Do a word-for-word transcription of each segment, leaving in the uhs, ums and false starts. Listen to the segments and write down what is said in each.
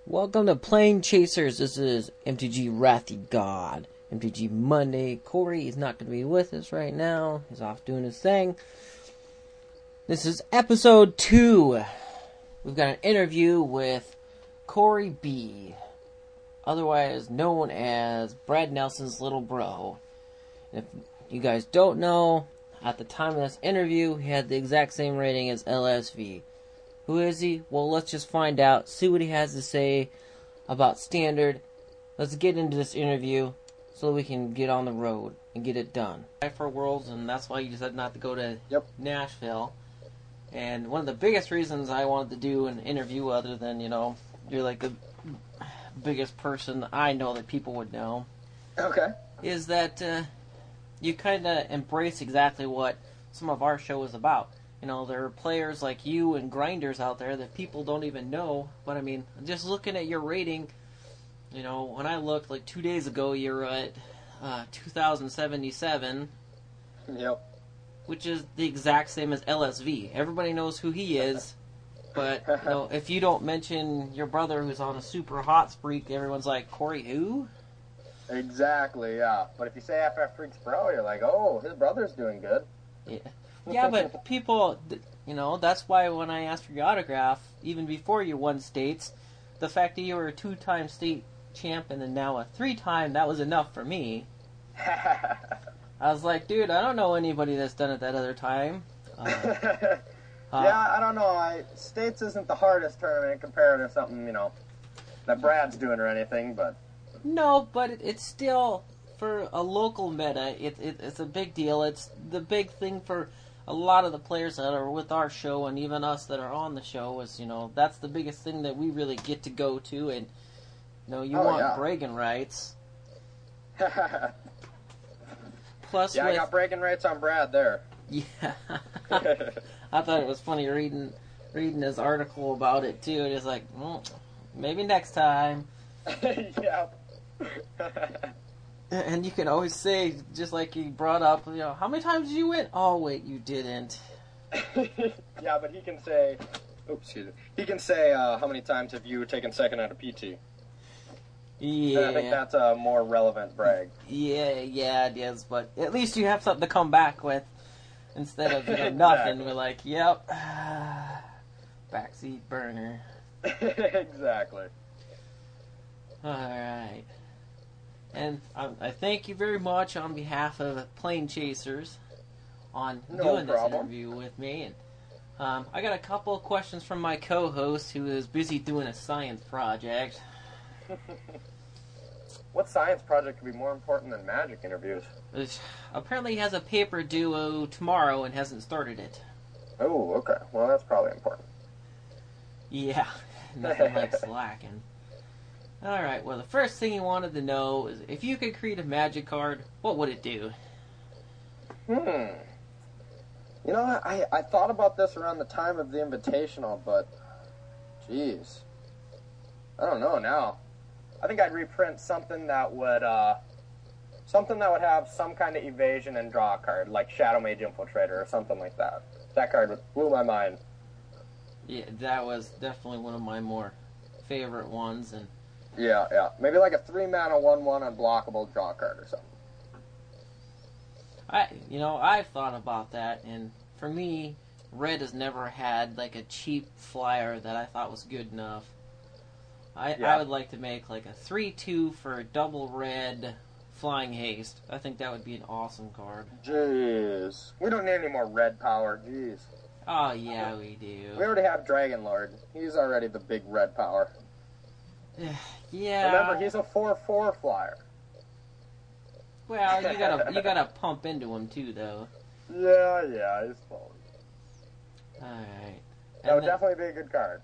Welcome to Plane Chasers. This is M T G Wrathy God. M T G Monday. Corey is not going to be with us right now. He's off doing his thing. This is episode two. We've got an interview with Corey B, otherwise known as Brad Nelson's little bro. If you guys don't know, at the time of this interview, he had the exact same rating as L S V. Who is he? Well, let's just find out, see what he has to say about Standard. Let's get into this interview so we can get on the road and get it done. For Worlds, and that's why you decided not to go to yep. Nashville. And one of the biggest reasons I wanted to do an interview, other than, you know, you're like the biggest person I know that people would know. Okay. Is that uh, you kind of embrace exactly what some of our show is about. You know, there are players like you and grinders out there that people don't even know. But, I mean, just looking at your rating, you know, when I looked, like, two days ago, you're at uh, two thousand seventy-seven. Yep. Which is the exact same as L S V. Everybody knows who he is. But, you know, if you don't mention your brother who's on a super hot streak, everyone's like, Corey who? Exactly, yeah. But if you say F F Freaks Pro, you're like, oh, his brother's doing good. Yeah. Yeah, but people, you know, that's why when I asked for your autograph, even before you won states, the fact that you were a two-time state champion and now a three-time, that was enough for me. I was like, dude, I don't know anybody that's done it that other time. Uh, yeah, uh, I don't know. I, states isn't the hardest tournament compared to something, you know, that Brad's doing or anything, but... No, but it, it's still, for a local meta, it, it, it's a big deal. It's the big thing for a lot of the players that are with our show, and even us that are on the show, is, you know, that's the biggest thing that we really get to go to, and, you know, you oh, want yeah. bragging rights. Plus, yeah, with, I got bragging rights on Brad there. Yeah. I thought it was funny reading reading his article about it, too, and it's like, well, maybe next time. yeah. And you can always say, just like he brought up, you know, how many times did you win? Oh, wait, you didn't. Yeah, but he can say, oops, excuse me. He can say, uh, how many times have you taken second at a P T? Yeah. And I think that's a more relevant brag. Yeah, yeah, it is, but at least you have something to come back with instead of, you know, nothing. Exactly. We're like, yep, backseat burner. Exactly. Alright. And I, I thank you very much on behalf of Plane Chasers on No doing this problem. interview with me. And um, I got a couple of questions from my co-host who is busy doing a science project. What science project could be more important than magic interviews? Which apparently he has a paper due tomorrow and hasn't started it. Oh, okay. Well, that's probably important. Yeah, nothing like slacking. Alright, well, the first thing he wanted to know is if you could create a magic card, what would it do? Hmm. You know, I, I thought about this around the time of the Invitational, but, jeez. I don't know now. I think I'd reprint something that would, uh, something that would have some kind of evasion and draw a card, like Shadow Mage Infiltrator or something like that. That card blew my mind. Yeah, that was definitely one of my more favorite ones, and Yeah, yeah. Maybe like a three mana one one unblockable draw card or something. I, you know, I've thought about that, and for me, Red has never had like a cheap flyer that I thought was good enough. I, Yeah. I would like to make like a three two for double red flying haste. I think that would be an awesome card. Jeez. We don't need any more red power, jeez. Oh yeah, we do. We already have Dragon Lord. He's already the big red power. Yeah. Remember, he's a four four flyer. Well, you gotta you gotta pump into him too, though. Yeah, yeah, he's full. All right. That would then, definitely be a good card.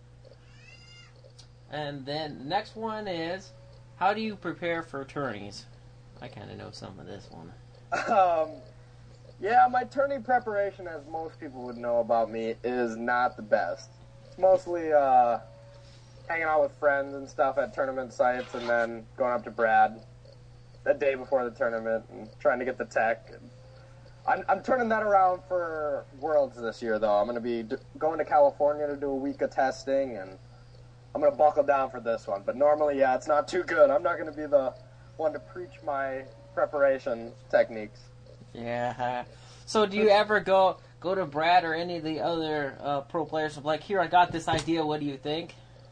And then the next one is, how do you prepare for tourneys? I kind of know some of this one. Um, yeah, my tourney preparation, as most people would know about me, is not the best. It's mostly uh, hanging out with friends and stuff at tournament sites, and then going up to Brad the day before the tournament and trying to get the tech. I'm, I'm turning that around for Worlds this year, though. I'm going to be d- going to California to do a week of testing, and I'm gonna buckle down for this one. But normally, yeah, it's not too good. I'm not gonna be the one to preach my preparation techniques. Yeah. So do you ever go go to Brad or any of the other uh, pro players and be like, here, I got this idea, what do you think?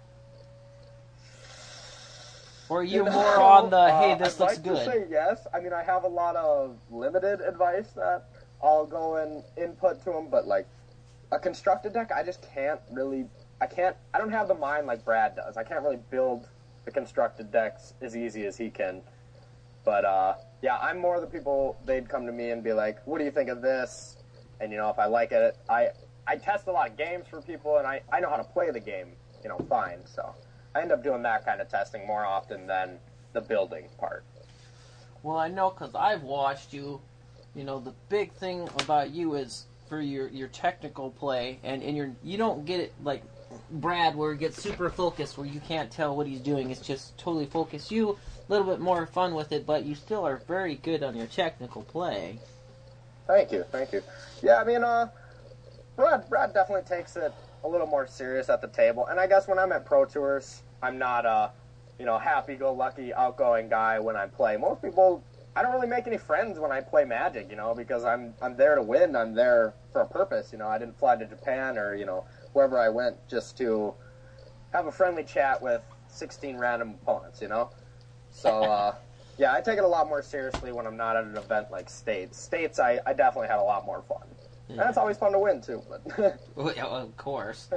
Or are you, you know, more on the, hey, this uh, looks I'd like good? To say yes. I mean, I have a lot of limited advice that I'll go and input to them, but like a constructed deck, I just can't really, I can't, I don't have the mind like Brad does. I can't really build the constructed decks as easy as he can. But, uh, yeah, I'm more the people, they'd come to me and be like, what do you think of this? And, you know, if I like it, I, I test a lot of games for people, and I, I know how to play the game, you know, fine, so I end up doing that kind of testing more often than the building part. Well, I know because I've watched you. You know, the big thing about you is for your, your technical play, and, and your you don't get it like Brad where it gets super focused where you can't tell what he's doing. It's just totally focused. You, a little bit more fun with it, but you still are very good on your technical play. Thank you, thank you. Yeah, I mean, uh, Brad, Brad definitely takes it a little more serious at the table, and I guess when I'm at Pro Tours, I'm not a, you know, happy-go-lucky, outgoing guy when I play. Most people, I don't really make any friends when I play Magic, you know, because I'm I'm there to win. I'm there for a purpose, you know. I didn't fly to Japan or, you know, wherever I went just to have a friendly chat with sixteen random opponents, you know. So, uh, yeah, I take it a lot more seriously when I'm not at an event like States. States, I, I definitely had a lot more fun. Yeah. And it's always fun to win, too. But well, yeah, well, of course.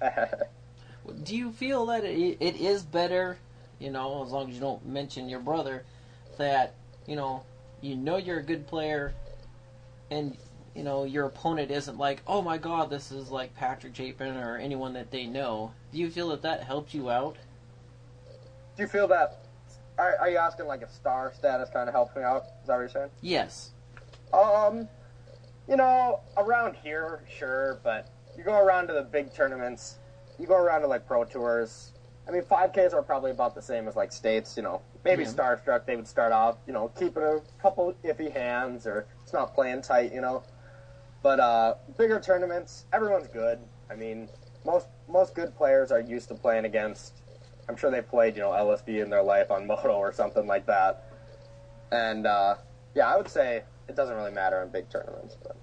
Do you feel that it, it is better, you know, as long as you don't mention your brother, that, you know, you know you're a good player, and, you know, your opponent isn't like, oh my god, this is like Patrick Chapin or anyone that they know. Do you feel that that helps you out? Do you feel that, are, are you asking like if star status kind of helps me out? Is that what you're saying? Yes. Um, you know, around here, sure, but you go around to the big tournaments, you go around to like Pro Tours. I mean, five Ks are probably about the same as like States, you know. Maybe yeah. Starstruck, they would start off, you know, keeping a couple iffy hands, or it's not playing tight, you know. But uh, bigger tournaments, everyone's good. I mean, most most good players are used to playing against, I'm sure they played, you know, L S V in their life on Moto or something like that. And, uh, yeah, I would say it doesn't really matter in big tournaments. But.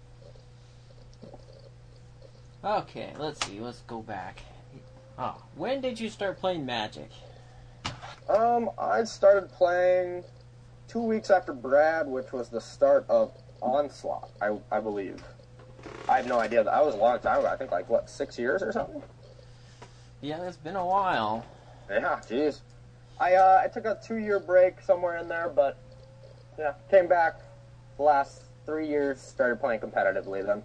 Okay, let's see. Let's go back. Oh, when did you start playing Magic? Um, I started playing two weeks after Brad, which was the start of Onslaught, I, I believe. I have no idea. That was a long time ago. I think, like, what, six years or something? Yeah, it's been a while. Yeah, jeez. I, uh, I took a two-year break somewhere in there, but, yeah, came back the last three years, started playing competitively then.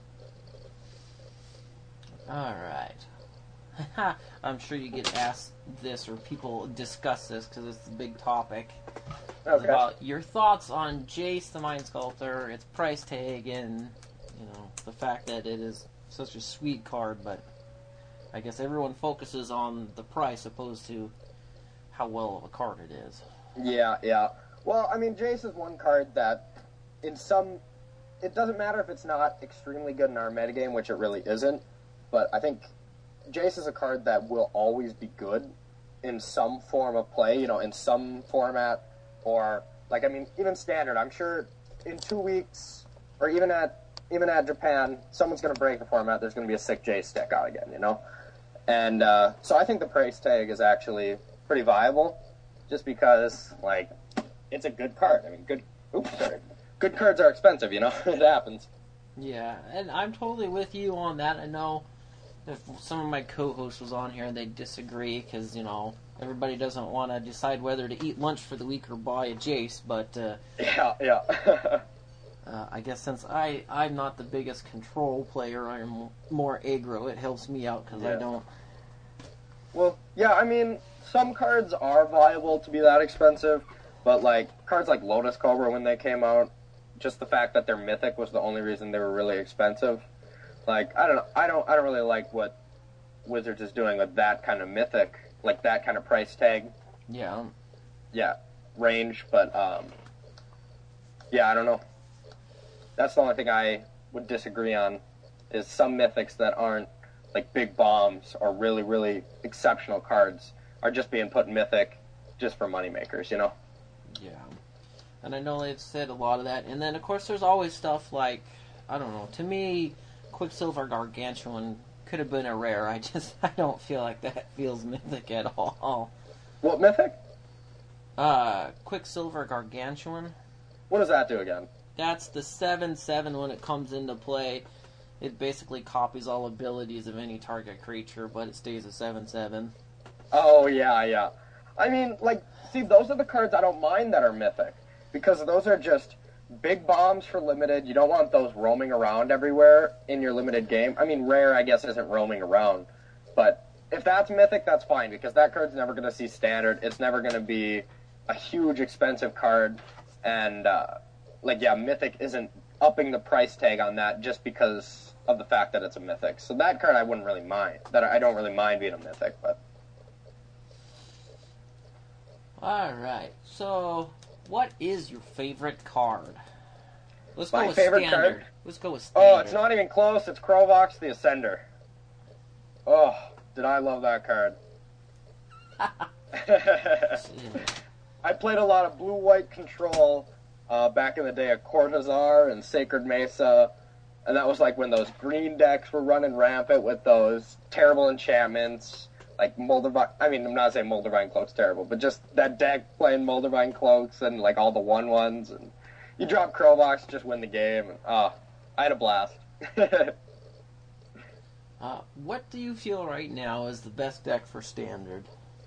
Alright. I'm sure you get asked this, or people discuss this, because it's a big topic. Okay. About your thoughts on Jace the Mind Sculptor, its price tag, and, you know, the fact that it is such a sweet card, but I guess everyone focuses on the price opposed to how well of a card it is. Yeah, yeah. Well, I mean, Jace is one card that, in some, it doesn't matter if it's not extremely good in our metagame, which it really isn't, but I think Jace is a card that will always be good in some form of play, you know, in some format, or, like, I mean, even Standard. I'm sure in two weeks, or even at even at Japan, someone's going to break the format, there's going to be a sick Jace deck out again, you know? And uh, so I think the price tag is actually pretty viable, just because, like, it's a good card. I mean, good, oops, sorry. Good cards are expensive, you know? It happens. Yeah, and I'm totally with you on that. I know if some of my co-hosts was on here, they'd disagree, because, you know, everybody doesn't want to decide whether to eat lunch for the week or buy a Jace, but, uh... Yeah, yeah. uh, I guess since I, I'm not the biggest control player, I'm more aggro, it helps me out, because yeah. I don't... Well, yeah, I mean, some cards are viable to be that expensive, but, like, cards like Lotus Cobra, when they came out, just the fact that they're mythic was the only reason they were really expensive. Like, I don't know, I don't, I don't really like what Wizards is doing with that kind of mythic, like that kind of price tag. Yeah. Yeah, range, but, um, yeah, I don't know. That's the only thing I would disagree on, is some mythics that aren't like big bombs or really, really exceptional cards are just being put in Mythic just for moneymakers, you know? Yeah. And I know they've said a lot of that. And then, of course, there's always stuff like, I don't know, to me, Quicksilver Gargantuan could have been a rare. I just, I don't feel like that feels Mythic at all. What Mythic? Uh, Quicksilver Gargantuan. What does that do again? That's the seven seven when it comes into play. It basically copies all abilities of any target creature, but it stays a seven seven. Oh, yeah, yeah. I mean, like, see, those are the cards I don't mind that are Mythic. Because those are just big bombs for limited. You don't want those roaming around everywhere in your limited game. I mean, rare, I guess, isn't roaming around. But if that's Mythic, that's fine, because that card's never going to see Standard. It's never going to be a huge, expensive card. And, uh, like, yeah, Mythic isn't upping the price tag on that just because of the fact that it's a Mythic. So that card I wouldn't really mind. That I don't really mind being a Mythic, but... Alright, so... what is your favorite card? Let's My go with favorite standard. card? Let's go with standard. Oh, it's not even close. It's Krovox the Ascender. Oh, did I love that card. I played a lot of blue-white control uh, back in the day of Cortazar and Sacred Mesa, and that was like when those green decks were running rampant with those terrible enchantments. Like Moldavine, I mean, I'm not saying Moldavine Cloak's terrible, but just that deck playing Moldavine Cloaks and like all the one ones, and you drop Krovox, just win the game. And, oh, I had a blast. uh, what do you feel right now is the best deck for Standard?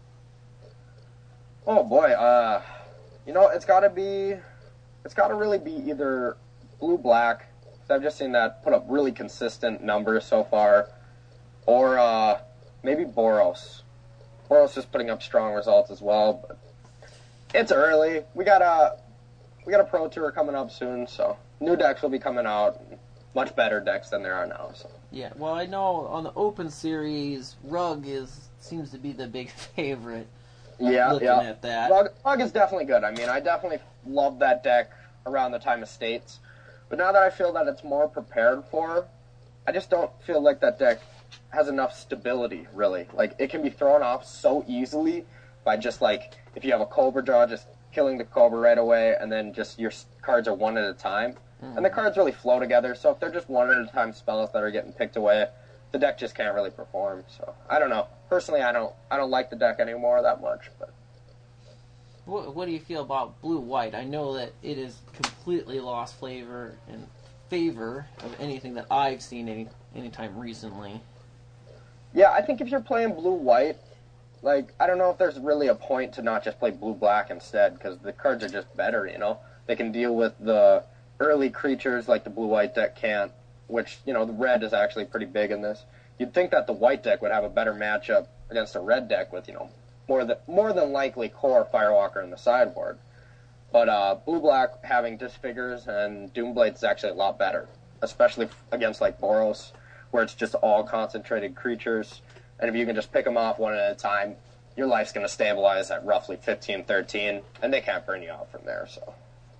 Oh boy, uh, you know, it's got to be, it's got to really be either blue black. I've just seen that put up really consistent numbers so far, or uh. Maybe Boros. Boros is putting up strong results as well, but it's early. We got a we got a Pro Tour coming up soon, so new decks will be coming out, much better decks than there are now. So yeah, well, I know on the Open Series, Rug is seems to be the big favorite. Yeah, looking yeah. at that, Rug, Rug is definitely good. I mean, I definitely loved that deck around the time of States, but now that I feel that it's more prepared for, I just don't feel like that deck has enough stability, really. Like, it can be thrown off so easily by just, like, if you have a Cobra draw, just killing the Cobra right away, and then just your cards are one at a time. Mm-hmm. And the cards really flow together, so if they're just one at a time spells that are getting picked away, the deck just can't really perform. So, I don't know. Personally, I don't I don't like the deck anymore that much, but... What, what do you feel about blue-white? I know that it has completely lost flavor and favor of anything that I've seen any anytime recently. Yeah, I think if you're playing blue-white, like, I don't know if there's really a point to not just play blue-black instead, because the cards are just better, you know? They can deal with the early creatures like the blue-white deck can't, which, you know, the red is actually pretty big in this. You'd think that the white deck would have a better matchup against a red deck with, you know, more than, more than likely core Firewalker in the sideboard. But uh, blue-black having Disfigures and Doomblade is actually a lot better, especially against, like, Boros, where it's just all concentrated creatures, and if you can just pick them off one at a time, your life's going to stabilize at roughly fifteen, thirteen, and they can't burn you out from there, so.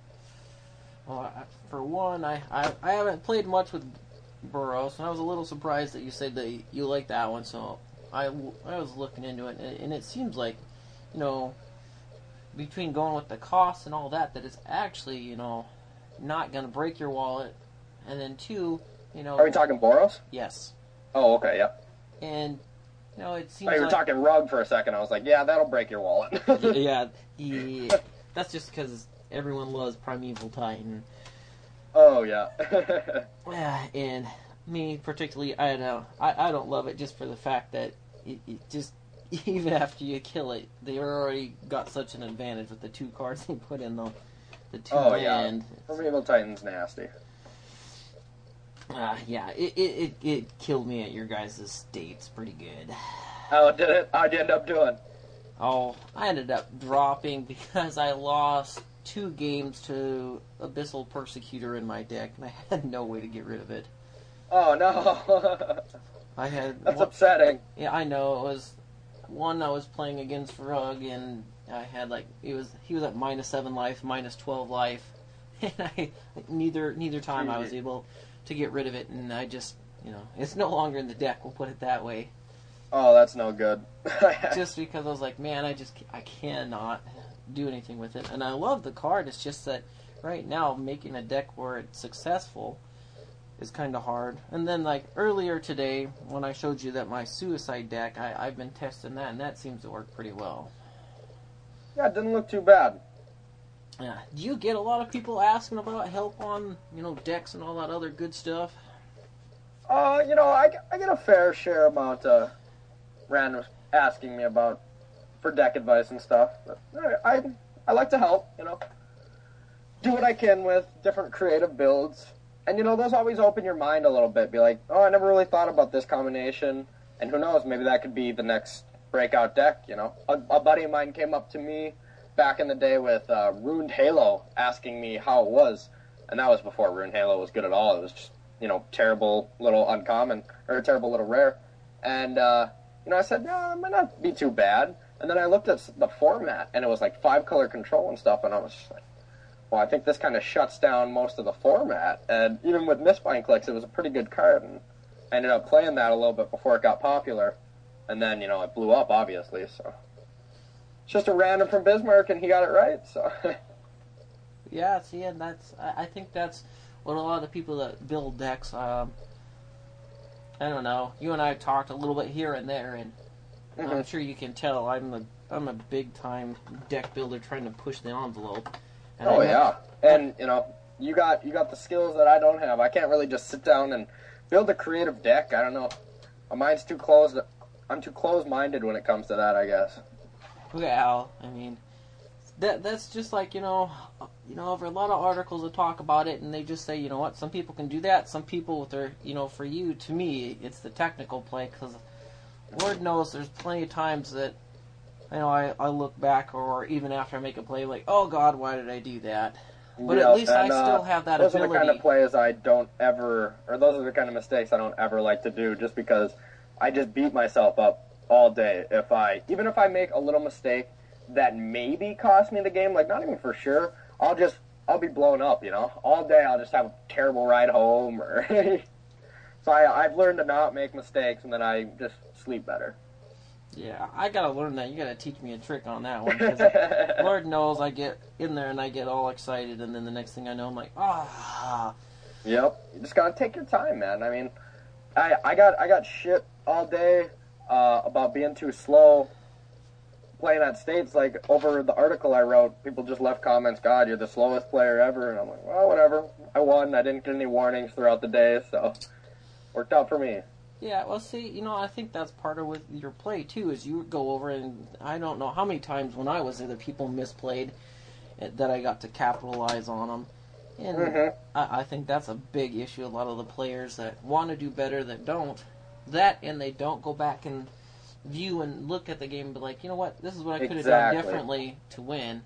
Well, I, for one, I, I, I haven't played much with Boros, and I was a little surprised that you said that you like that one, so I, I was looking into it, and, and it seems like, you know, between going with the costs and all that, that it's actually, you know, not going to break your wallet, and then two... You know, are we talking Boros? Yes. Oh, okay, yeah. And, you know, it seems oh, you were like... talking Rug for a second. I was like, yeah, that'll break your wallet. yeah, yeah, that's just because everyone loves Primeval Titan. Oh, yeah. Yeah, and me particularly, I don't, I, I don't love it just for the fact that it, it just, even after you kill it, they already got such an advantage with the two cards they put in the, the two oh, land. yeah. Primeval Titan's nasty. Uh, yeah, it, it, it, it killed me at your guys' states pretty good. How did it? How'd you end up doing? Oh, I ended up dropping because I lost two games to Abyssal Persecutor in my deck, and I had no way to get rid of it. Oh, no. I had... That's one, upsetting. Yeah, I know. It was one I was playing against Rug, and I had, like, it was he was at minus seven life, minus twelve life, and I neither neither time I was able... to get rid of it, and I just, you know, it's no longer in the deck. We'll put it that way. Oh, that's no good. Just because I was like, man, I just I cannot do anything with it, and I love the card. It's just that right now making a deck where it's successful is kind of hard. And then like earlier today when I showed you that my suicide deck, I, I've been testing that, and that seems to work pretty well. Yeah, it didn't look too bad. Yeah. Do you get a lot of people asking about help on, you know, decks and all that other good stuff? Uh, you know, I, I get a fair share amount of random asking me about for deck advice and stuff. But I I like to help, you know. Do what I can with different creative builds. And, you know, those always open your mind a little bit. Be like, oh, I never really thought about this combination. And who knows, maybe that could be the next breakout deck, you know. A, a buddy of mine came up to me back in the day with uh, Ruined Halo, asking me how it was. And that was before Ruined Halo was good at all. It was just, you know, terrible little uncommon, or a terrible little rare. And, uh, you know, I said, no, it might not be too bad. And then I looked at the format, and it was like five-color control and stuff, and I was just like, well, I think this kind of shuts down most of the format. And even with Mistbind Clicks, it was a pretty good card, and I ended up playing that a little bit before it got popular. And then, you know, it blew up, obviously, so. It's just a random from Bismarck, and he got it right, so. Yeah, see, and that's, I think that's what a lot of the people that build decks, um, I don't know, you and I have talked a little bit here and there, and mm-hmm. I'm sure you can tell I'm a, I'm a big-time deck builder trying to push the envelope. And oh, I yeah. And, you know, you got you got the skills that I don't have. I can't really just sit down and build a creative deck. I don't know. My mind's too closed. I'm too closed-minded when it comes to that, I guess. Well, I mean, that that's just like, you know, you know, over a lot of articles that talk about it, and they just say, you know what, some people can do that, some people with their, you know, for you, to me, it's the technical play, because Lord knows there's plenty of times that, you know, I, I look back, or even after I make a play, like, oh God, why did I do that? But yeah, at least and, I uh, still have that those ability. Those are the kind of plays I don't ever, or those are the kind of mistakes I don't ever like to do, just because I just beat myself up all day if I, even if I make a little mistake that maybe cost me the game, like not even for sure, I'll just, I'll be blown up, you know? All day I'll just have a terrible ride home, or so I, I've learned to not make mistakes, and then I just sleep better. Yeah, I gotta learn that. You gotta teach me a trick on that one, because Lord knows I get in there and I get all excited, and then the next thing I know I'm like, ah. Yep, you just gotta take your time, man. I mean, I, I got, I got shit all day Uh, about being too slow playing at States. Like, over the article I wrote, people just left comments, God, you're the slowest player ever. And I'm like, well, whatever. I won. I didn't get any warnings throughout the day, so worked out for me. Yeah, well, see, you know, I think that's part of with your play, too, is you go over, and I don't know how many times when I was there that people misplayed that I got to capitalize on them. And mm-hmm. I, I think that's a big issue. A lot of the players that want to do better that don't. That, and they don't go back and view and look at the game and be like, you know what, this is what I could have exactly. done differently to win.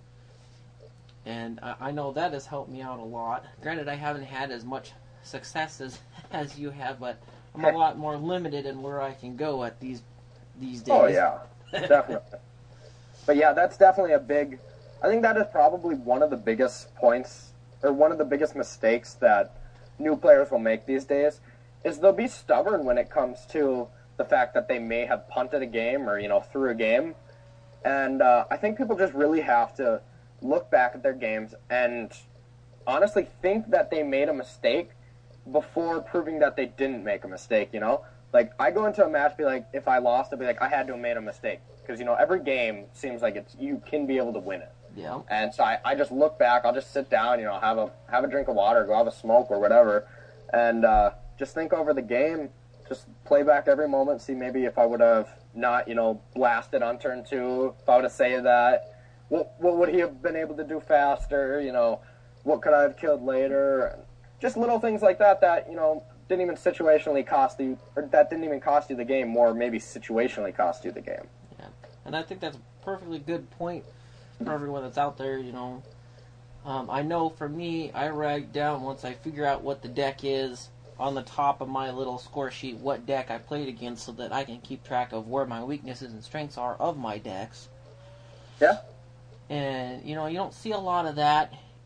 And I, I know that has helped me out a lot. Granted, I haven't had as much success as, as you have, but I'm a lot more limited in where I can go at these these days. Oh, yeah, definitely. But yeah, that's definitely a big, I think that is probably one of the biggest points, or one of the biggest mistakes that new players will make these days, is they'll be stubborn when it comes to the fact that they may have punted a game or, you know, threw a game. And uh, I think people just really have to look back at their games and honestly think that they made a mistake before proving that they didn't make a mistake, you know? Like, I go into a match, be like, if I lost, I'd be like, I had to have made a mistake. Because, you know, every game seems like it's you can be able to win it. Yeah. And so I, I just look back, I'll just sit down, you know, have a have a drink of water, go have a smoke or whatever, and uh, just think over the game, just play back every moment, see maybe if I would have not, you know, blasted on turn two, if I would have saved that, what, what would he have been able to do faster, you know, what could I have killed later, and just little things like that that, you know, didn't even situationally cost you, or that didn't even cost you the game, more maybe situationally cost you the game. Yeah, and I think that's a perfectly good point for everyone that's out there, you know. Um, I know for me, I write down once I figure out what the deck is on the top of my little score sheet, what deck I played against, so that I can keep track of where my weaknesses and strengths are of my decks. Yeah. And, you know, you don't see a lot of that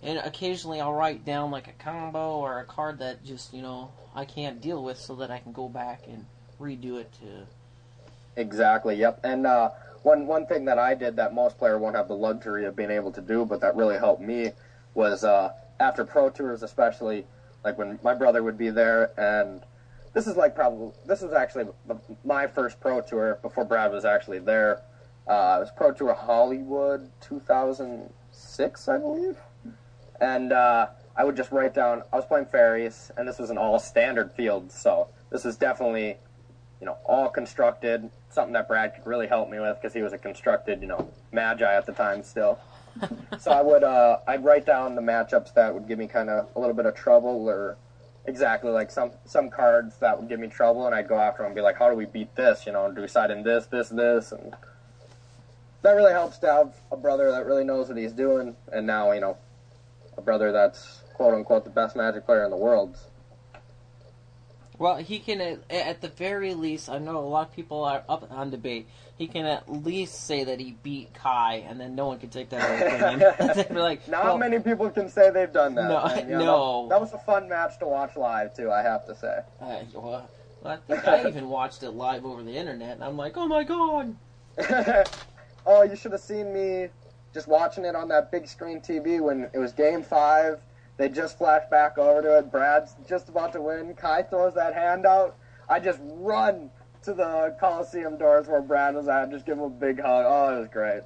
and occasionally I'll write down like a combo or a card that just, you know, I can't deal with so that I can go back and redo it to... Exactly, yep. And uh, one, one thing that I did that most players won't have the luxury of being able to do, but that really helped me, was uh, after Pro Tours especially, like when my brother would be there, and this is like probably, this is actually my first Pro Tour before Brad was actually there. Uh, it was Pro Tour Hollywood two thousand six, I believe. And uh, I would just write down, I was playing fairies, and this was an all-standard field, so this was definitely, you know, all constructed, something that Brad could really help me with, because he was a constructed, you know, magi at the time still. So I would, uh, I'd write down the matchups that would give me kind of a little bit of trouble, or exactly like some, some cards that would give me trouble, and I'd go after them and be like, how do we beat this, you know, do we side in this, this, this, and that really helps to have a brother that really knows what he's doing, and now, you know, a brother that's quote-unquote the best Magic player in the world. Well, he can, at the very least, I know a lot of people are up on debate, he can at least say that he beat Kai, and then no one can take that away from him. like, Not well, many people can say they've done that. No, and, you know, no. That, that was a fun match to watch live, too, I have to say. Uh, well, I think I even watched it live over the internet, and I'm like, oh my god! Oh, you should have seen me just watching it on that big screen T V when it was game five. They just flashed back over to it. Brad's just about to win. Kai throws that hand out. I just run to the Coliseum doors where Brad was at, just give him a big hug. Oh, it was great.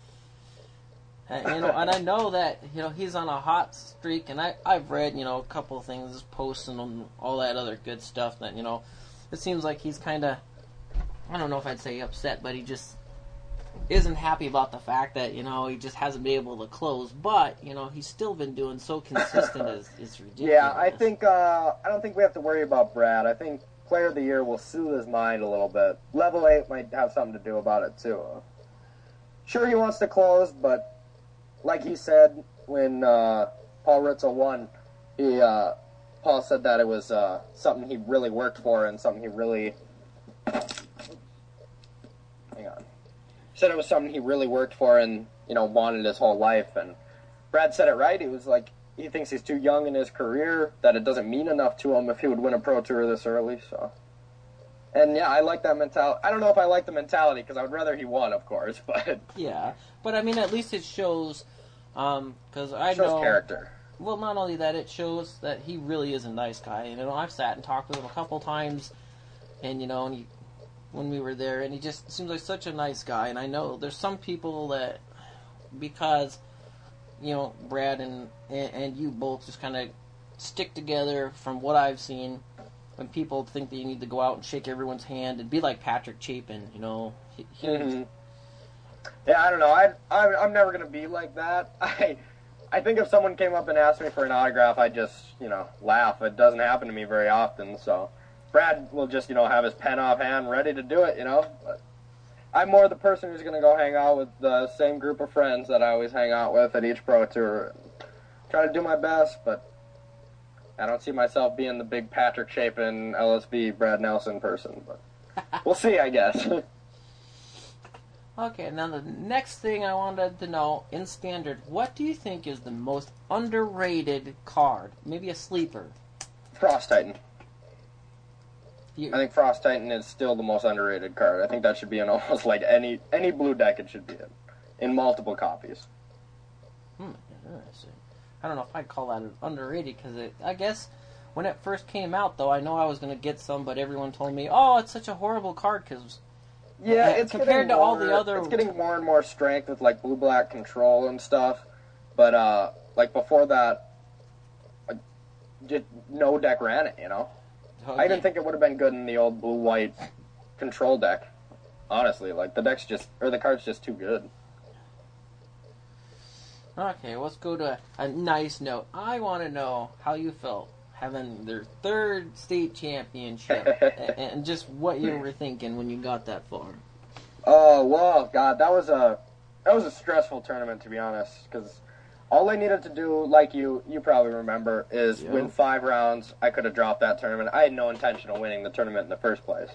And, you know, and I know that, you know, he's on a hot streak, and I, I've read, you know, a couple of things, posts and all that other good stuff that, you know, it seems like he's kind of, I don't know if I'd say upset, but he just isn't happy about the fact that, you know, he just hasn't been able to close, but, you know, he's still been doing so consistent as it's ridiculous. Yeah, I think, uh, I don't think we have to worry about Brad. I think Player of the Year will soothe his mind a little bit. Level eight might have something to do about it, too. Sure, he wants to close, but like he said when uh, Paul Ritzel won, he, uh, Paul said that it was uh, something he really worked for and something he really... Hang on. Said it was something he really worked for and, you know, wanted his whole life. And Brad said it right. He was like, he thinks he's too young in his career, that it doesn't mean enough to him if he would win a Pro Tour this early. So, and yeah, I like that mentality. I don't know if I like the mentality because I would rather he won, of course. But yeah, but I mean, at least it shows, um, because I shows know character. Well, not only that, it shows that he really is a nice guy. You know, I've sat and talked with him a couple times, and you know, and he. when we were there, and he just seems like such a nice guy. And I know there's some people that, because, you know, Brad and and, and you both just kind of stick together from what I've seen, when people think that you need to go out and shake everyone's hand and be like Patrick Chapin, you know. He, he mm-hmm. Yeah, I don't know. I, I, I'm never going to be like that. I I think if someone came up and asked me for an autograph, I'd just, you know, laugh. It doesn't happen to me very often, so... Brad will just, you know, have his pen off hand, ready to do it, you know. But I'm more the person who's going to go hang out with the same group of friends that I always hang out with at each Pro Tour. Try to do my best, but I don't see myself being the big Patrick Chapin, L S V, Brad Nelson person. But we'll see, I guess. Okay, now the next thing I wanted to know, in Standard, what do you think is the most underrated card? Maybe a sleeper. Frost Titan. You, I think Frost Titan is still the most underrated card. I think that should be in almost like any any blue deck it should be in. In multiple copies. Hmm, interesting. I don't know if I'd call that underrated, because I guess when it first came out, though, I know I was going to get some, but everyone told me, oh, it's such a horrible card, because... Yeah, it's compared to more, all the other... It's getting more and more strength with, like, blue-black control and stuff. But, uh, like, before that, like, just no deck ran it, you know? Oh, I even yeah. think it would have been good in the old blue-white control deck. Honestly, like, the deck's just... Or the card's just too good. Okay, let's go to a, a nice note. I want to know how you felt having their third state championship, and, and just what you were thinking when you got that far. Oh, well, God, that was a that was a stressful tournament, to be honest, because all I needed to do, like you you probably remember, is Yep. win five rounds. I could have dropped that tournament. I had no intention of winning the tournament in the first place.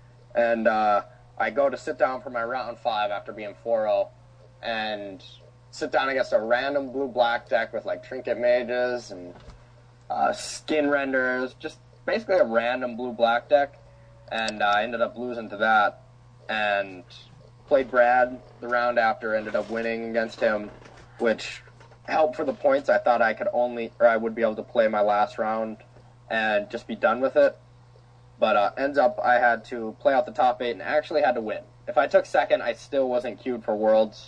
And uh, I go to sit down for my round five after being four oh, and sit down against a random blue-black deck with, like, trinket mages and uh, skin renders, just basically a random blue-black deck, and I uh, ended up losing to that, and played Brad the round after, ended up winning against him, which helped for the points. I thought I could only, or I would be able to play my last round and just be done with it, but uh, ends up I had to play out the top eight and actually had to win. If I took second, I still wasn't queued for Worlds.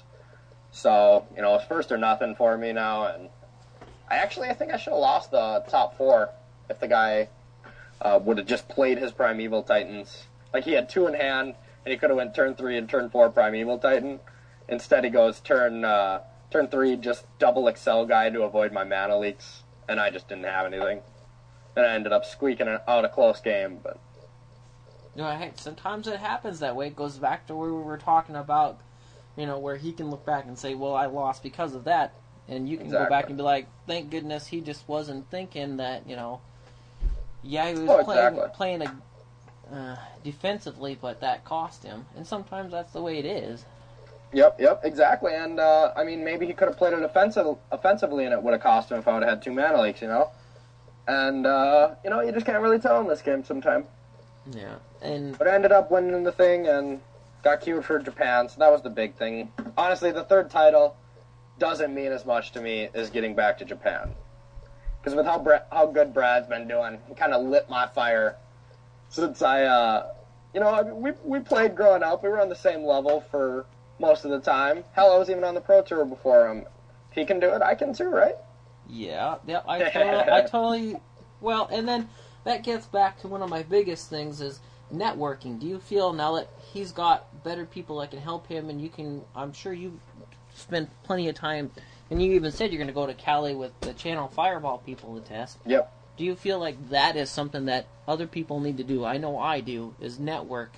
So, you know, it's first or nothing for me now. And I actually, I think I should have lost the top four if the guy uh, would have just played his Primeval Titans. Like, he had two in hand, and he could have went turn three and turn four Primeval Titan. Instead, he goes turn uh, turn three, just double Excel guy to avoid my mana leaks. And I just didn't have anything. And I ended up squeaking out a close game, but... You know, hey, sometimes it happens that way. It goes back to where we were talking about, you know, where he can look back and say, well, I lost because of that. And you can exactly. go back and be like, thank goodness he just wasn't thinking that, you know, yeah, he was oh, playing, exactly. playing a, uh, defensively, but that cost him. And sometimes that's the way it is. Yep, yep, exactly. And, uh, I mean, maybe he could have played it offensive, offensively and it would have cost him if I would have had two mana leaks, you know? And, uh, you know, you just can't really tell in this game sometimes. Yeah, and... But I ended up winning the thing and got queued for Japan, so that was the big thing. Honestly, the third title doesn't mean as much to me as getting back to Japan. Because with how Bra- how good Brad's been doing, he kind of lit my fire since I, uh... You know, I mean, we, we played growing up. We were on the same level for most of the time. Hell, I was even on the Pro Tour before him. If he can do it, I can too, right? Yeah, yeah, I totally... I totally well, and then... That gets back to one of my biggest things is networking. Do you feel now that he's got better people that can help him and you can, I'm sure you spent plenty of time, and you even said you're going to go to Cali with the Channel Fireball people to test. Yep. Do you feel like that is something that other people need to do? I know I do, is network.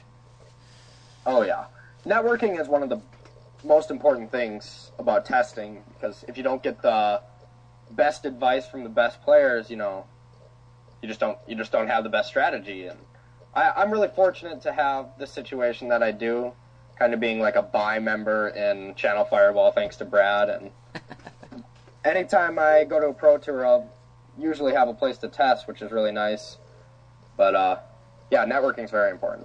Oh, yeah. Networking is one of the most important things about testing, because if you don't get the best advice from the best players, you know, You just don't. You just don't have the best strategy, and I, I'm really fortunate to have the situation that I do, kind of being like a buy member in Channel Fireball, thanks to Brad. And anytime I go to a Pro Tour, I'll usually have a place to test, which is really nice. But uh, yeah, networking is very important.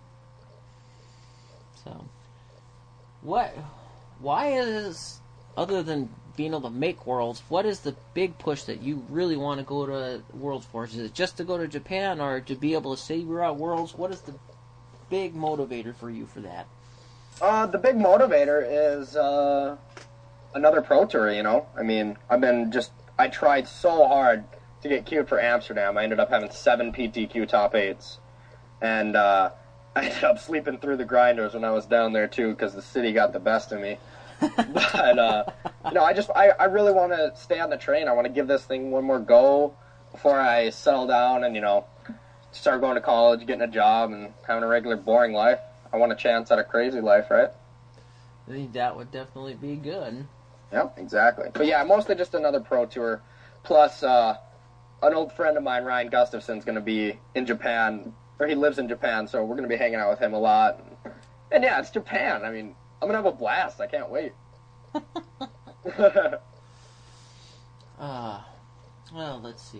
So, what? Why is other than being able to make Worlds, what is the big push that you really want to go to Worlds for? Is it just to go to Japan or to be able to say you're at Worlds? What is the big motivator for you for that? Uh, the big motivator is uh, another Pro Tour, you know? I mean, I've been just... I tried so hard to get queued for Amsterdam. I ended up having seven P T Q top eights. And uh, I ended up sleeping through the grinders when I was down there, too, because the city got the best of me. But, uh, you know, I just, I, I really want to stay on the train. I want to give this thing one more go before I settle down and, you know, start going to college, getting a job, and having a regular boring life. I want a chance at a crazy life, right? I think that would definitely be good. Yeah, exactly. But yeah, mostly just another Pro Tour. Plus, uh, an old friend of mine, Ryan Gustafson's going to be in Japan, or he lives in Japan, so we're going to be hanging out with him a lot. And, and yeah, it's Japan. I mean, I'm going to have a blast. I can't wait. uh, well, let's see.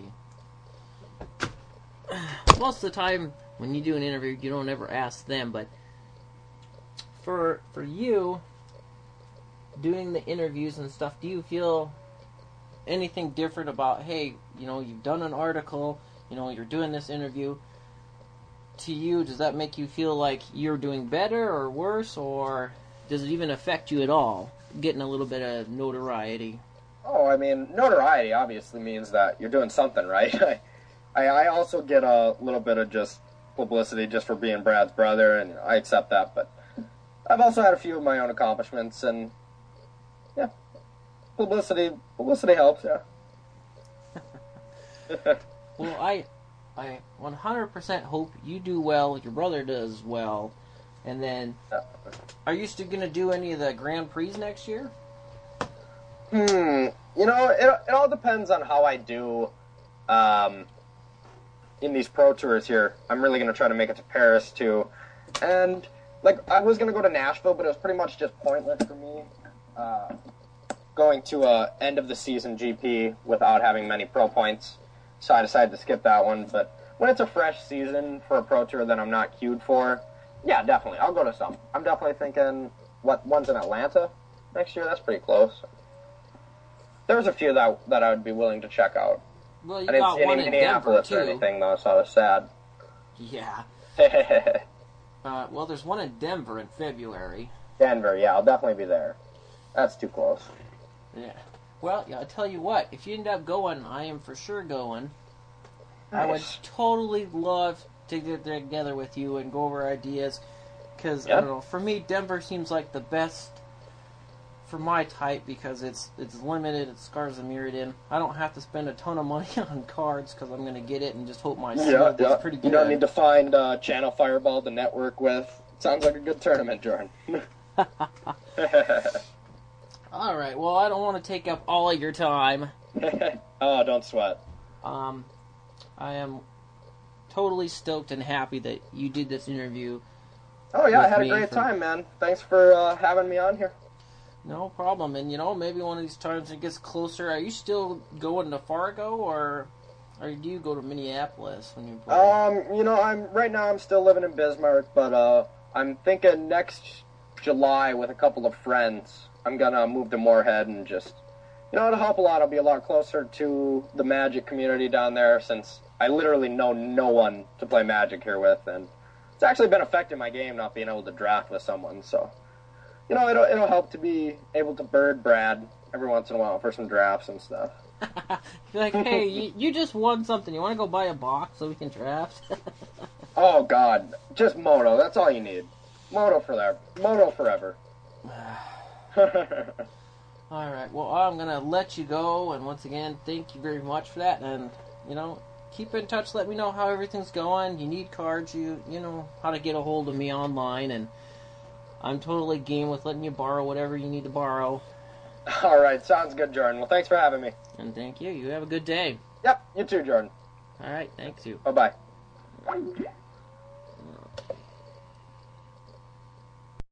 Most of the time, when you do an interview, you don't ever ask them, but for for you, doing the interviews and stuff, do you feel anything different about, hey, you know, you've done an article, you know, you're doing this interview, to you, does that make you feel like you're doing better or worse, or does it even affect you at all, getting a little bit of notoriety? Oh, I mean, notoriety obviously means that you're doing something, right? I, I also get a little bit of just publicity just for being Brad's brother, and I accept that, but I've also had a few of my own accomplishments, and yeah, publicity, publicity helps, yeah. Well, I, I one hundred percent hope you do well, your brother does well, and then, yeah. Are you still going to do any of the Grand Prix next year? Hmm, you know, it, it all depends on how I do um, in these Pro Tours here. I'm really going to try to make it to Paris, too. And, like, I was going to go to Nashville, but it was pretty much just pointless for me. Uh, going to a end of the season G P without having many pro points, so I decided to skip that one. But when it's a fresh season for a pro tour that I'm not queued for, yeah, definitely, I'll go to some. I'm definitely thinking, what, one's in Atlanta next year? That's pretty close. There's a few that that I would be willing to check out. Well, you I didn't got see any one in Minneapolis Denver, or too. anything, though, so I was sad. Yeah. Uh, well, there's one in Denver in February. Denver, yeah, I'll definitely be there. That's too close. Yeah. Well, yeah, I'll tell you what, if you end up going, I am for sure going. Nice. I would totally love to get together with you and go over ideas. Because, Yep. I don't know, for me, Denver seems like the best for my type because it's it's limited, it's Scars of Mirrodin. I don't have to spend a ton of money on cards because I'm going to get it and just hope my Yeah, sealed yeah. is pretty good. You don't need to find uh, Channel Fireball to network with. Sounds like a good tournament, Jordan. Alright, well, I don't want to take up all of your time. Oh, don't sweat. Um, I am totally stoked and happy that you did this interview. Oh, yeah, I With had a me great for- time, man. Thanks for uh, having me on here. No problem. And, you know, maybe one of these times it gets closer. Are you still going to Fargo, or, or do you go to Minneapolis when you play? Um, you know, I'm right now I'm still living in Bismarck, but uh, I'm thinking next July with a couple of friends, I'm gonna move to Moorhead and just, you know, it'll help a lot. I'll be a lot closer to the Magic community down there since I literally know no one to play Magic here with, and it's actually been affecting my game not being able to draft with someone. So, you know, it'll it'll help to be able to bird Brad every once in a while for some drafts and stuff. You're like, hey, you, you just won something. You want to go buy a box so we can draft? Oh God, just Moto. That's all you need. Moto forever. Moto forever. Alright, well, I'm going to let you go, and once again, thank you very much for that, and, you know, keep in touch, let me know how everything's going. You need cards, you you know how to get a hold of me online, and I'm totally game with letting you borrow whatever you need to borrow. All right, sounds good, Jordan. Well, thanks for having me. And thank you. You have a good day. Yep, you too, Jordan. Alright, thanks you. Bye-bye.